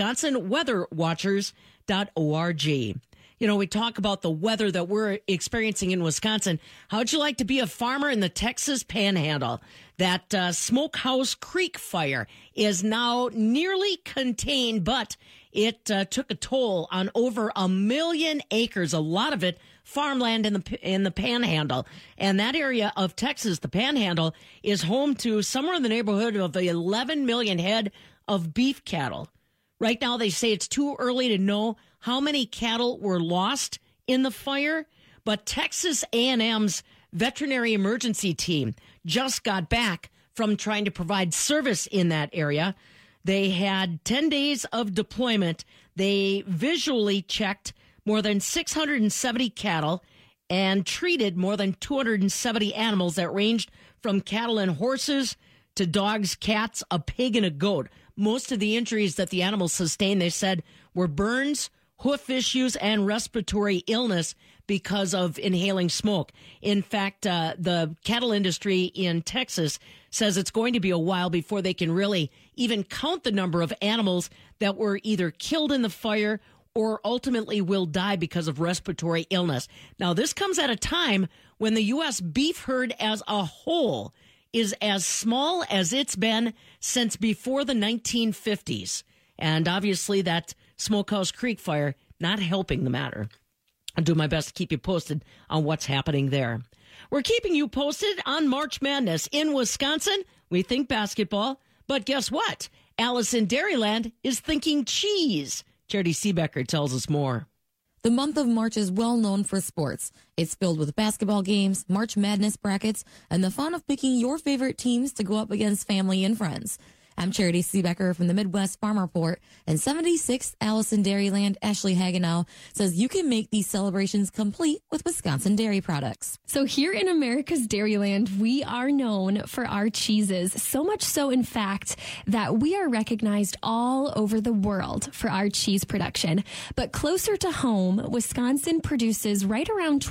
WisconsinWeatherWatchers.org. You know, we talk about the weather that we're experiencing in Wisconsin. How'd you like to be a farmer in the Texas Panhandle? That Smokehouse Creek fire is now nearly contained, but it took a toll on over 1 million acres, a lot of it farmland in the Panhandle. And that area of Texas, the Panhandle, is home to somewhere in the neighborhood of 11 million head of beef cattle. Right now, they say it's too early to know how many cattle were lost in the fire, but Texas A&M's veterinary emergency team just got back from trying to provide service in that area. They had 10 days of deployment. They visually checked more than 670 cattle and treated more than 270 animals that ranged from cattle and horses to dogs, cats, a pig, and a goat. Most of the injuries that the animals sustained, they said, were burns, hoof issues, and respiratory illness because of inhaling smoke. In fact, the cattle industry in Texas says it's going to be a while before they can really even count the number of animals that were either killed in the fire or ultimately will die because of respiratory illness. Now, this comes at a time when the U.S. beef herd as a whole is as small as it's been since before the 1950s. And obviously that Smokehouse Creek fire not helping the matter. I'll do my best to keep you posted on what's happening there. We're keeping you posted on March Madness. In Wisconsin, we think basketball, but guess what? Alice in Dairyland is thinking cheese. Charity Seebecker tells us more. The month of March is well known for sports. It's filled with basketball games, March Madness brackets, and the fun of picking your favorite teams to go up against family and friends. I'm Charity Seebecker from the Midwest Farm Report, and 76th Allison Dairyland Ashley Hagenow says you can make these celebrations complete with Wisconsin dairy products. So here in America's Dairyland, we are known for our cheeses, so much so, in fact, that we are recognized all over the world for our cheese production. But closer to home, Wisconsin produces right around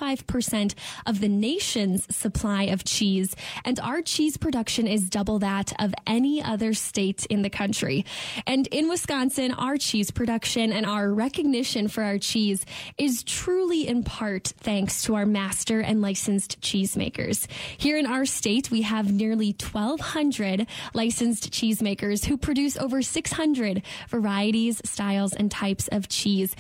25% of the nation's supply of cheese, and our cheese production is double that of any other state in the country. And in Wisconsin, our cheese production and our recognition for our cheese is truly in part thanks to our master and licensed cheesemakers. Here in our state, we have nearly 1,200 licensed cheesemakers who produce over 600 varieties, styles, and types of cheese.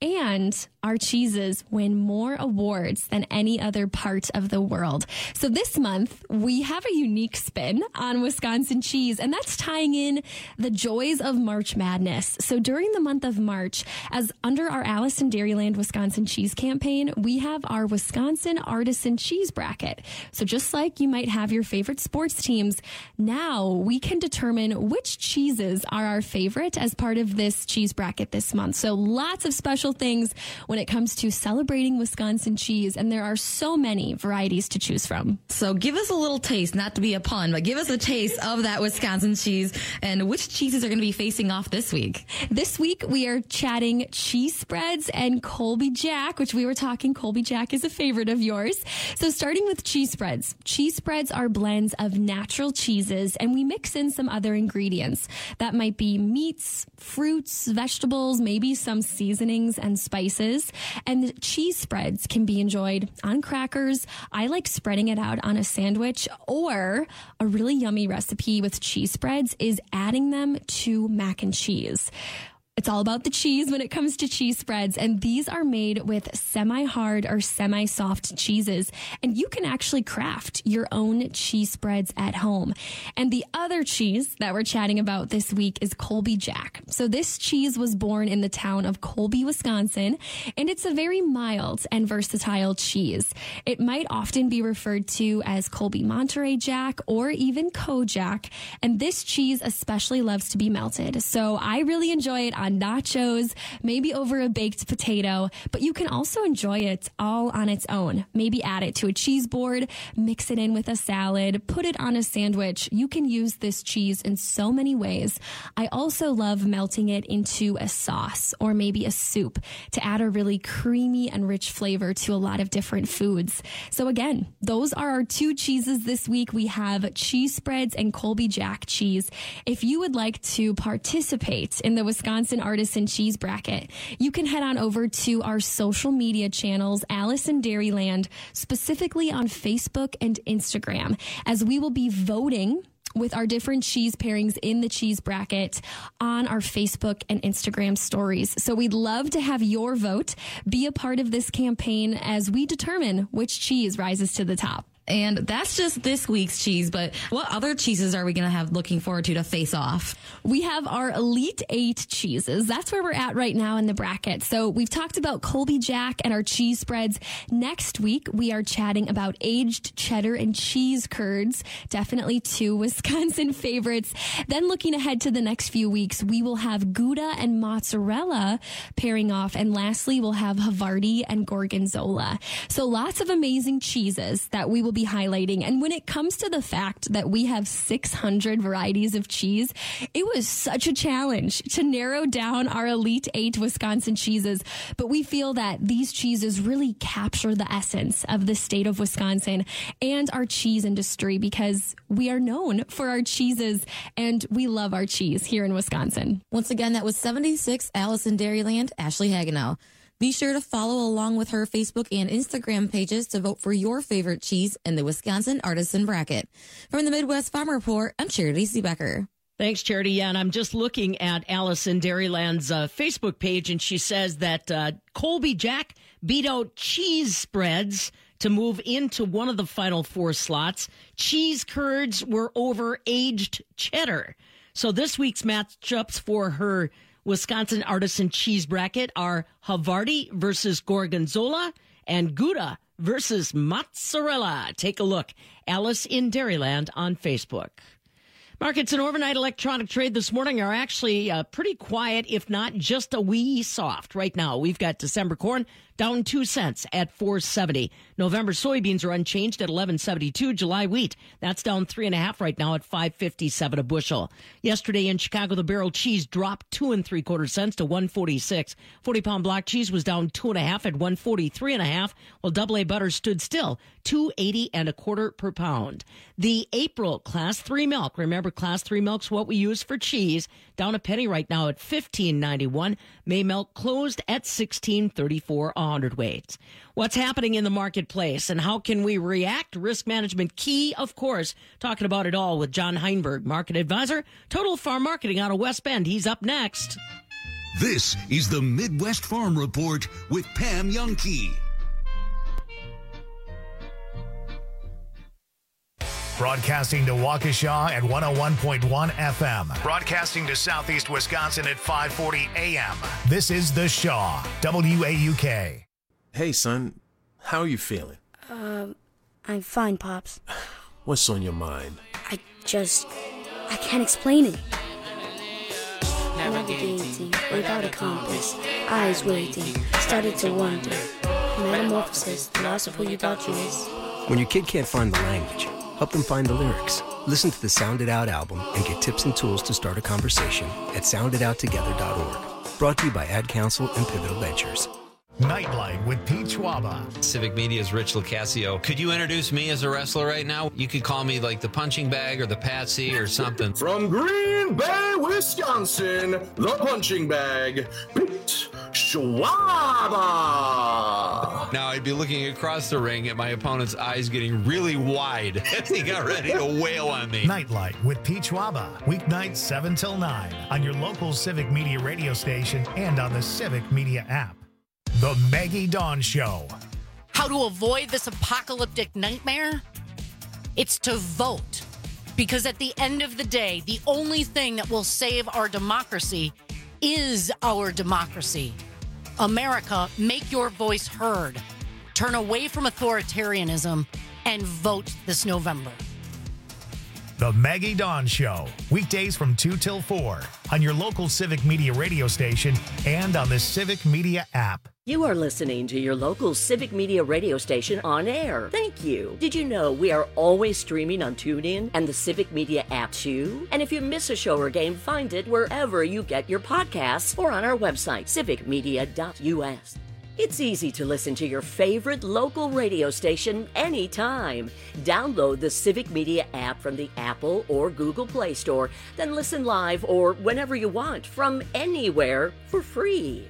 And our cheeses win more awards than any other part of the world. So this month, we have a unique spin on Wisconsin cheese, and that's tying in the joys of March Madness. So during the month of March, as under our Allison Dairyland Wisconsin Cheese campaign, we have our Wisconsin Artisan Cheese Bracket. So just like you might have your favorite sports teams, now we can determine which cheeses are our favorite as part of this cheese bracket this month. So lots of special things when it comes to celebrating Wisconsin cheese, and there are so many varieties to choose from. So give us a little taste, not to be a pun, but give us a taste of that Wisconsin cheese and which cheeses are going to be facing off this week. This week, we are chatting cheese spreads and Colby Jack, which we were talking. Colby Jack is a favorite of yours. So starting with cheese spreads. Cheese spreads are blends of natural cheeses, and we mix in some other ingredients. That might be meats, fruits, vegetables, maybe some seasonings and spices. And cheese spreads can be enjoyed on crackers. I like spreading it out on a sandwich, or a really yummy recipe with cheese spreads is adding them to mac and cheese. It's all about the cheese when it comes to cheese spreads, and these are made with semi-hard or semi-soft cheeses, and you can actually craft your own cheese spreads at home. And the other cheese that we're chatting about this week is Colby Jack. So this cheese was born in the town of Colby, Wisconsin, and it's a very mild and versatile cheese. It might often be referred to as Colby Monterey Jack or even Kojak, and this cheese especially loves to be melted. So I really enjoy it on nachos, maybe over a baked potato, but you can also enjoy it all on its own. Maybe add it to a cheese board, mix it in with a salad, put it on a sandwich. You can use this cheese in so many ways. I also love melting it into a sauce or maybe a soup to add a really creamy and rich flavor to a lot of different foods. So again, those are our two cheeses this week. We have cheese spreads and Colby Jack cheese. If you would like to participate in the Wisconsin Artisan Cheese Bracket, you can head on over to our social media channels, Allison Dairyland, specifically on Facebook and Instagram, as we will be voting with our different cheese pairings in the cheese bracket on our Facebook and Instagram stories. So we'd love to have your vote. Be a part of this campaign as we determine which cheese rises to the top. And that's just this week's cheese, but what other cheeses are we going to have looking forward to face off? We have our Elite 8 cheeses. That's where we're at right now in the bracket. So we've talked about Colby Jack and our cheese spreads. Next week, we are chatting about aged cheddar and cheese curds. Definitely two Wisconsin favorites. Then looking ahead to the next few weeks, we will have Gouda and mozzarella pairing off. And lastly, we'll have Havarti and Gorgonzola. So lots of amazing cheeses that we will be highlighting. And when it comes to the fact that we have 600 varieties of cheese, it was such a challenge to narrow down our Elite 8 Wisconsin cheeses. But we feel that these cheeses really capture the essence of the state of Wisconsin and our cheese industry, because we are known for our cheeses and we love our cheese here in Wisconsin. Once again, that was 76 Allison Dairyland, Ashley Hagenow. Be sure to follow along with her Facebook and Instagram pages to vote for your favorite cheese in the Wisconsin Artisan Bracket. From the Midwest Farm Report, I'm Charity Seebecker. Thanks, Charity. Yeah, and I'm just looking at Allison Dairyland's Facebook page, and she says that Colby Jack beat out cheese spreads to move into one of the final four slots. Cheese curds were over aged cheddar. So this week's matchups for her Wisconsin Artisan Cheese Bracket are Havarti versus Gorgonzola and Gouda versus mozzarella. Take a look. Alice in Dairyland on Facebook. Markets and overnight electronic trade this morning are actually pretty quiet, if not just a wee soft. Right now, we've got December corn down 2 cents at $4.70. November soybeans are unchanged at $11.72. July wheat, that's down 3.5 right now at $5.57 a bushel. Yesterday in Chicago, the barrel cheese dropped 2 3/4 cents to $1.46. 40-pound block cheese was down 2.5 at $1.43.5, while double A butter stood still, $2.80 1/4 per pound. The April Class 3 milk, remember Class 3 milk's what we use for cheese, down a penny right now at $15.91. May milk closed at $16.34 a hundredweight. What's happening in the marketplace and how can we react? Risk management key, of course. Talking about it all with John Heinberg, market advisor, Total Farm Marketing out of West Bend. He's up next. This is the Midwest Farm Report with Pam Jahnke. Broadcasting to Waukesha at 101.1 FM. Broadcasting to Southeast Wisconsin at 540 AM. This is The Shaw, WAUK. Hey, son. How are you feeling? I'm fine, Pops. What's on your mind? I can't explain it. Navigating without a compass, eyes waiting, started to wonder. Metamorphosis, the loss of who you thought you was. When your kid can't find the language, help them find the lyrics. Listen to the Sound It Out album and get tips and tools to start a conversation at sounditouttogether.org. Brought to you by Ad Council and Pivotal Ventures. Nightlight with Pete Schwaba. Civic Media's Rich Locascio. Could you introduce me as a wrestler right now? You could call me like the punching bag or the Patsy or something. From Green Bay, Wisconsin, the punching bag, Pete Schwaba. Now I'd be looking across the ring at my opponent's eyes getting really wide as he got ready to wail on me. Nightlight with Pete Schwaba. Weeknights 7 till 9 on your local Civic Media radio station and on the Civic Media app. The Maggie Dawn Show. How to avoid this apocalyptic nightmare? It's to vote. Because at the end of the day, the only thing that will save our democracy is our democracy. America, make your voice heard. Turn away from authoritarianism and vote this November. The Maggie Dawn Show. Weekdays from 2 till 4 on your local Civic Media radio station and on the Civic Media app. You are listening to your local Civic Media radio station on air. Thank you. Did you know we are always streaming on TuneIn and the Civic Media app too? And if you miss a show or game, find it wherever you get your podcasts or on our website, civicmedia.us. It's easy to listen to your favorite local radio station anytime. Download the Civic Media app from the Apple or Google Play Store, then listen live or whenever you want from anywhere for free.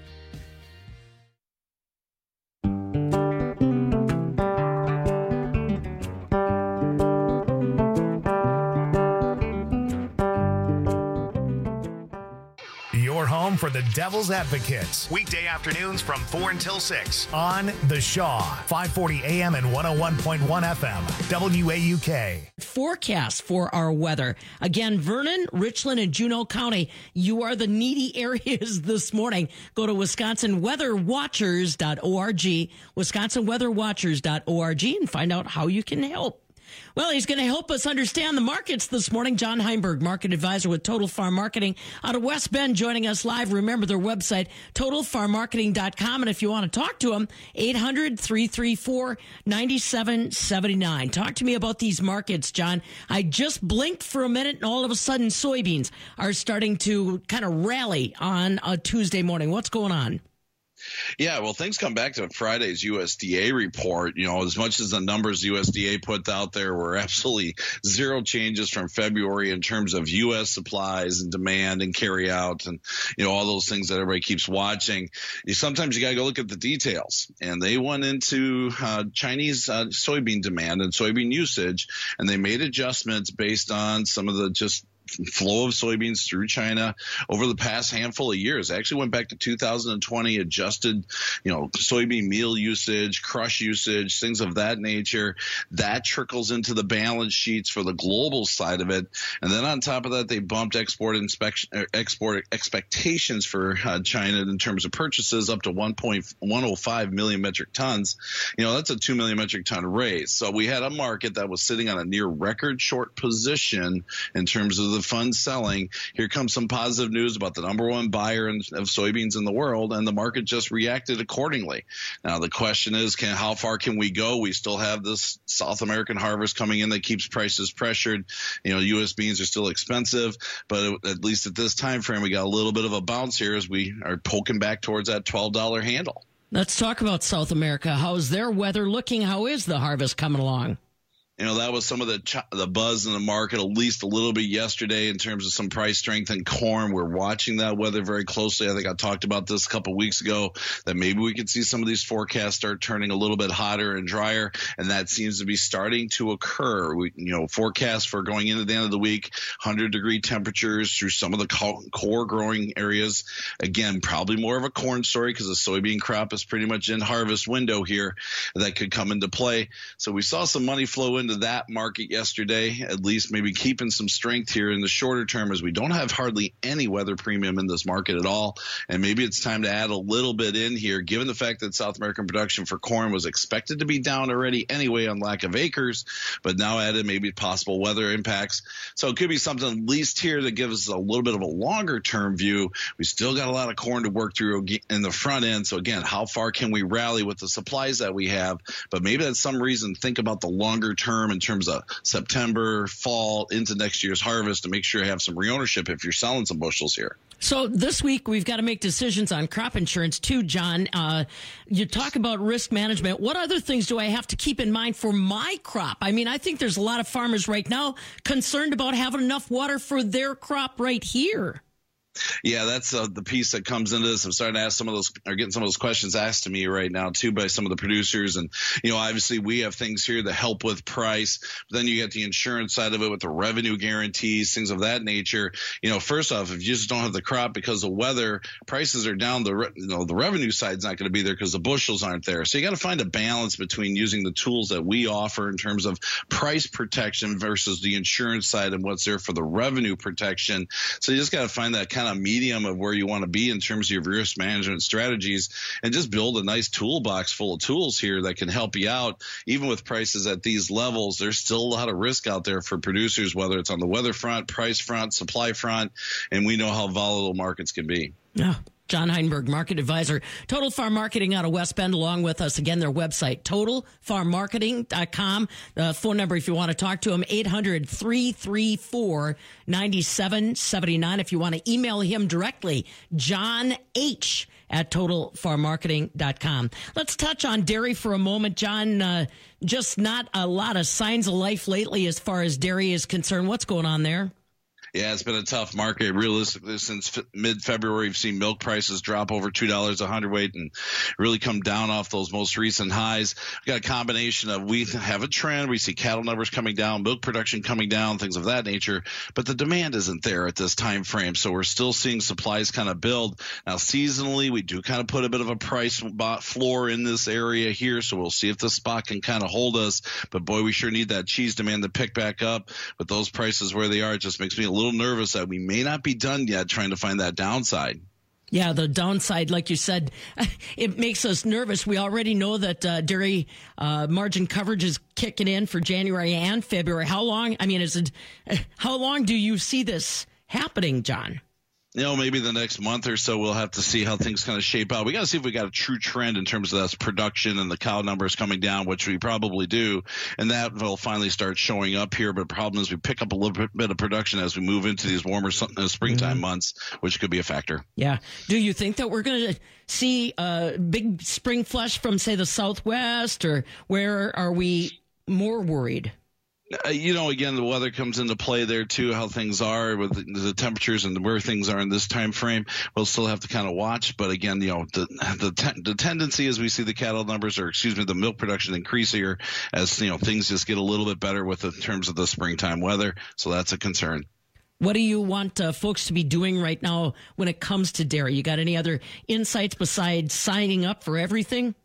Your home for the Devil's Advocates. Weekday afternoons from 4 until 6 on The Shaw, 540 AM and 101.1 FM, WAUK. Forecast for our weather. Again, Vernon, Richland, and Juneau County, you are the needy areas this morning. Go to WisconsinWeatherWatchers.org, WisconsinWeatherWatchers.org, and find out how you can help. Well, he's going to help us understand the markets this morning. John Heinberg, market advisor with Total Farm Marketing out of West Bend, joining us live. Remember their website, TotalFarmMarketing.com. And if you want to talk to him, 800-334-9779. Talk to me about these markets, John. I just blinked for a minute, and all of a sudden, soybeans are starting to kind of rally on a Tuesday morning. What's going on? Yeah, well, things come back to Friday's USDA report. You know, as much as the numbers USDA put out there were absolutely zero changes from February in terms of U.S. supplies and demand and carry out and, you know, all those things that everybody keeps watching. Sometimes you got to go look at the details. And they went into Chinese soybean demand and soybean usage, and they made adjustments based on some of the just flow of soybeans through China over the past handful of years. They actually went back to 2020, adjusted, you know, soybean meal usage, crush usage, things of that nature. That trickles into the balance sheets for the global side of it. And then on top of that, they bumped export expectations for China in terms of purchases up to 1.105 million metric tons. You know, that's a 2 million metric ton raise. So we had a market that was sitting on a near record short position in terms of the funds selling, here comes some positive news about the number one buyer of soybeans in the world, and the market just reacted accordingly. Now, the question is, how far can we go? We still have this South American harvest coming in that keeps prices pressured. U.S. beans are still expensive, but at least at this time frame, we got a little bit of a bounce here as we are poking back towards that $12 handle. Let's talk about South America. How's their weather looking? How is the harvest coming along? That was some of the buzz in the market, at least a little bit yesterday in terms of some price strength in corn. We're watching that weather very closely. I think I talked about this a couple of weeks ago, that maybe we could see some of these forecasts start turning a little bit hotter and drier, and that seems to be starting to occur. Forecasts for going into the end of the week, 100-degree temperatures through some of the core growing areas. Again, probably more of a corn story because the soybean crop is pretty much in harvest window here. That could come into play. So we saw some money flow into that market yesterday, at least maybe keeping some strength here in the shorter term, as we don't have hardly any weather premium in this market at all. And maybe it's time to add a little bit in here, given the fact that South American production for corn was expected to be down already anyway on lack of acres, but now added maybe possible weather impacts. So it could be something at least here that gives us a little bit of a longer term view. We still got a lot of corn to work through in the front end. So again, how far can we rally with the supplies that we have? But maybe that's some reason think about the longer term in terms of September, fall, into next year's harvest to make sure you have some reownership if you're selling some bushels here. So this week we've got to make decisions on crop insurance too, John. You talk about risk management. What other things do I have to keep in mind for my crop? I mean, I think there's a lot of farmers right now concerned about having enough water for their crop right here. Yeah, that's the piece that comes into this. I'm starting to ask getting some of those questions asked to me right now too by some of the producers. And, obviously we have things here that help with price, but then you get the insurance side of it with the revenue guarantees, things of that nature. First off, if you just don't have the crop because of weather, prices are down. The revenue side's not going to be there because the bushels aren't there. So you got to find a balance between using the tools that we offer in terms of price protection versus the insurance side and what's there for the revenue protection. So you just got to find that kind of medium of where you want to be in terms of your risk management strategies, and just build a nice toolbox full of tools here that can help you out. Even with prices at these levels, there's still a lot of risk out there for producers, whether it's on the weather front, price front, supply front, and we know how volatile markets can be. Yeah. John Heinberg, market advisor, Total Farm Marketing out of West Bend, along with us. Again, their website, totalfarmmarketing.com. The phone number, if you want to talk to him, 800-334-9779. If you want to email him directly, John H. at totalfarmmarketing.com. Let's touch on dairy for a moment, John. Just not a lot of signs of life lately as far as dairy is concerned. What's going on there? Yeah, it's been a tough market. Realistically, since mid-February, we've seen milk prices drop over $2 a hundredweight and really come down off those most recent highs. We got a combination of, we have a trend. We see cattle numbers coming down, milk production coming down, things of that nature, but the demand isn't there at this time frame. So we're still seeing supplies kind of build. Now, seasonally, we do kind of put a bit of a price floor in this area here. So we'll see if the spot can kind of hold us. But boy, we sure need that cheese demand to pick back up. With those prices where they are, it just makes me a little nervous that we may not be done yet trying to find that downside. Yeah, the downside, like you said, it makes us nervous. We already know that dairy margin coverage is kicking in for January and February. How long? I mean, how long do you see this happening, John? Maybe the next month or so, we'll have to see how things kind of shape out. We got to see if we got a true trend in terms of that production and the cow numbers coming down, which we probably do. And that will finally start showing up here. But the problem is we pick up a little bit of production as we move into these warmer springtime months, which could be a factor. Yeah. Do you think that we're going to see a big spring flush from, say, the Southwest, or where are we more worried? Again, the weather comes into play there too, how things are with the temperatures and where things are in this time frame. We'll still have to kind of watch. But again, the tendency is we see the cattle numbers, the milk production increase here as, things just get a little bit better in terms of the springtime weather. So that's a concern. What do you want folks to be doing right now when it comes to dairy? You got any other insights besides signing up for everything?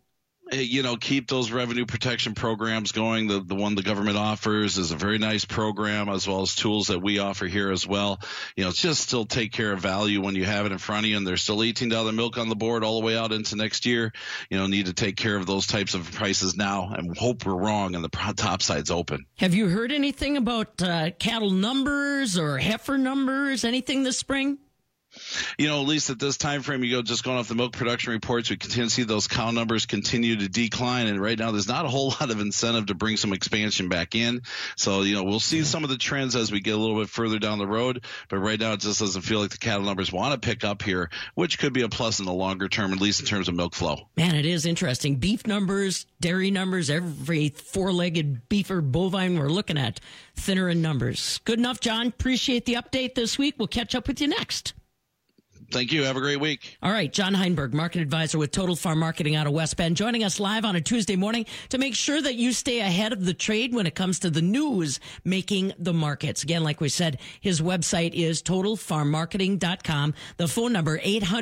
keep those revenue protection programs going. The one the government offers is a very nice program, as well as tools that we offer here as well. Just still take care of value when you have it in front of you, and there's still $18 milk on the board all the way out into next year. Need to take care of those types of prices now, and hope we're wrong and the top side's open. Have you heard anything about cattle numbers or heifer numbers, anything this spring? At least at this time frame, just going off the milk production reports, we continue to see those cow numbers continue to decline. And right now, there's not a whole lot of incentive to bring some expansion back in. So, we'll see some of the trends as we get a little bit further down the road. But right now, it just doesn't feel like the cattle numbers want to pick up here, which could be a plus in the longer term, at least in terms of milk flow. Man, it is interesting. Beef numbers, dairy numbers, every four-legged beef or bovine we're looking at, thinner in numbers. Good enough, John. Appreciate the update this week. We'll catch up with you next. Thank you. Have a great week. All right. John Heinberg, market advisor with Total Farm Marketing out of West Bend, joining us live on a Tuesday morning to make sure that you stay ahead of the trade when it comes to the news making the markets. Again, like we said, his website is totalfarmmarketing.com. The phone number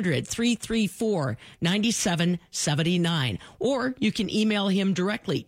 800-334-9779. Or you can email him directly,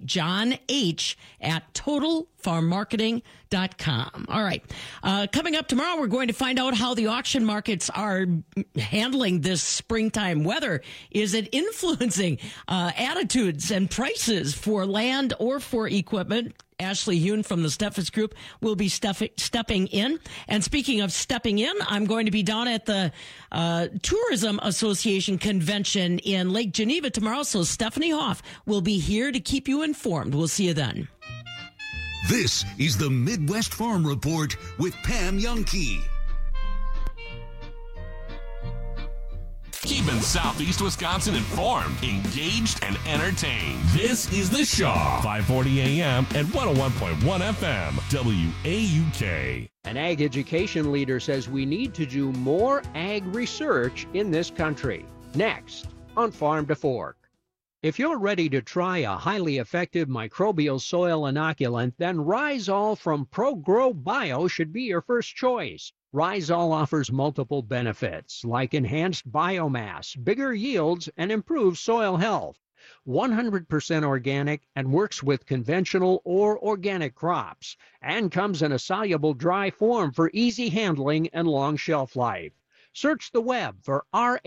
jonh@totalfarmmarketing.com. All right. Coming up tomorrow, we're going to find out how the auction markets are handling this springtime weather. Is it influencing attitudes and prices for land or for equipment? Ashley Hune from the Steffes Group will be stepping in. And speaking of stepping in, I'm going to be down at the Tourism Association convention in Lake Geneva tomorrow. So Stephanie Hoff will be here to keep you informed. We'll see you then. This is the Midwest Farm Report with Pam Youngkey. Keeping Southeast Wisconsin informed, engaged, and entertained. This is The Shaw, 540 AM and 101.1 FM, WAUK. An ag education leader says we need to do more ag research in this country. Next, on Farm to Fork. If you're ready to try a highly effective microbial soil inoculant, then Rhizol from ProGrow Bio should be your first choice. Rhizol offers multiple benefits like enhanced biomass, bigger yields, and improved soil health. 100% organic and works with conventional or organic crops, and comes in a soluble dry form for easy handling and long shelf life. Search the web for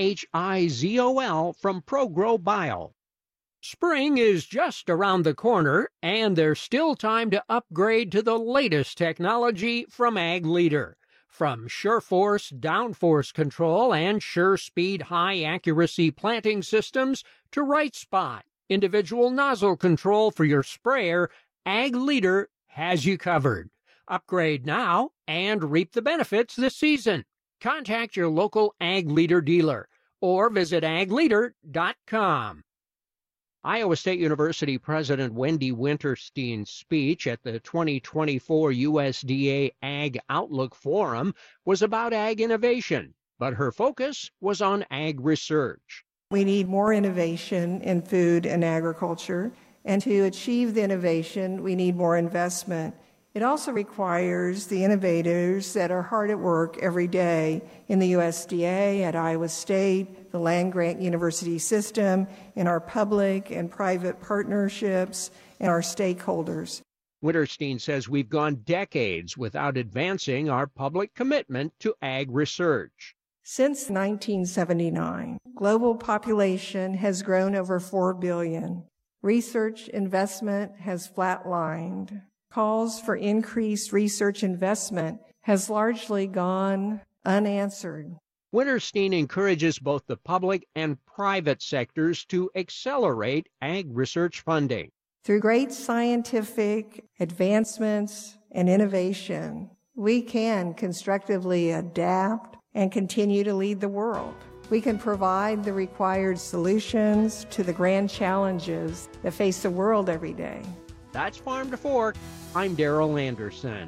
RHIZOL from ProGrow Bio. Spring is just around the corner, and there's still time to upgrade to the latest technology from Ag Leader. From SureForce downforce control and SureSpeed high-accuracy planting systems to Right Spot, individual nozzle control for your sprayer, Ag Leader has you covered. Upgrade now and reap the benefits this season. Contact your local Ag Leader dealer or visit agleader.com. Iowa State University President Wendy Winterstein's speech at the 2024 USDA Ag Outlook Forum was about ag innovation, but her focus was on ag research. We need more innovation in food and agriculture, and to achieve the innovation, we need more investment. It also requires the innovators that are hard at work every day in the USDA, at Iowa State, the land-grant university system, in our public and private partnerships, and our stakeholders. Winterstein says we've gone decades without advancing our public commitment to ag research. Since 1979, global population has grown over 4 billion. Research investment has flatlined. Calls for increased research investment has largely gone unanswered. Winterstein encourages both the public and private sectors to accelerate ag research funding. Through great scientific advancements and innovation, we can constructively adapt and continue to lead the world. We can provide the required solutions to the grand challenges that face the world every day. That's Farm to Fork. I'm Darrell Anderson.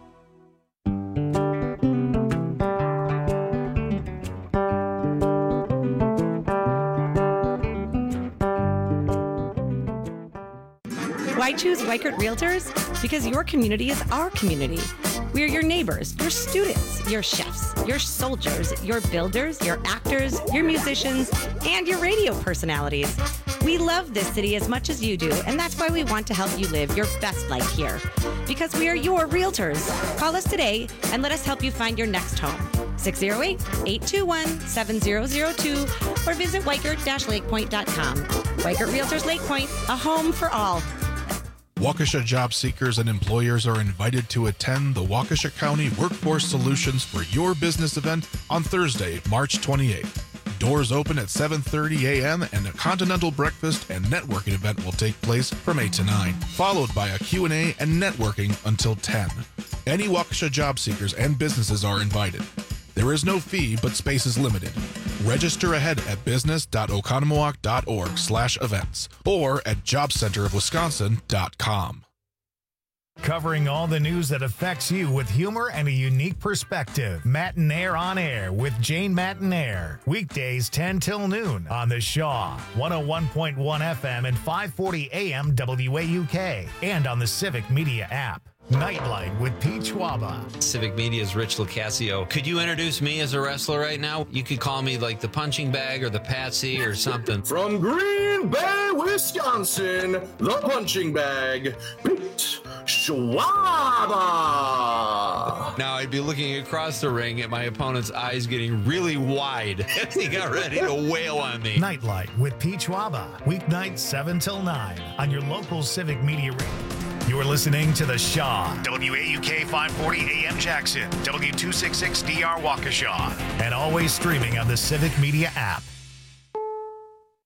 Why choose Weichert Realtors? Because your community is our community. We are your neighbors, your students, your chefs, your soldiers, your builders, your actors, your musicians, and your radio personalities. We love this city as much as you do, and that's why we want to help you live your best life here. Because we are your realtors. Call us today and let us help you find your next home. 608-821-7002 or visit Weichert-LakePoint.com. Weichert Realtors Lake Point, a home for all. Waukesha job seekers and employers are invited to attend the Waukesha County Workforce Solutions for Your Business event on Thursday, March 28th. Doors open at 7:30 a.m. and a continental breakfast and networking event will take place from 8 to 9, followed by a Q&A and networking until 10. Any Waukesha job seekers and businesses are invited. There is no fee, but space is limited. Register ahead at business.oconomowoc.org/events or at jobcenterofwisconsin.com. Covering all the news that affects you with humor and a unique perspective. Matinaire on Air with Jane Matinaire. Weekdays 10 till noon on the Shaw, 101.1 FM and 540 AM WAUK, and on the Civic Media app. Nightlight with Pete Schwaba. Civic Media's Rich Lucasio. Could you introduce me as a wrestler right now? You could call me like the punching bag or the Patsy or something. From Green Bay, Wisconsin, the punching bag, Pete Schwaba. Now I'd be looking across the ring at my opponent's eyes getting really wide as he got ready to wail on me. Nightlight with Pete Schwaba. Weeknights 7 till 9 on your local Civic Media radio. You're listening to The Shaw, WAUK 540 AM Jackson, W266DR Waukesha, and always streaming on the Civic Media app.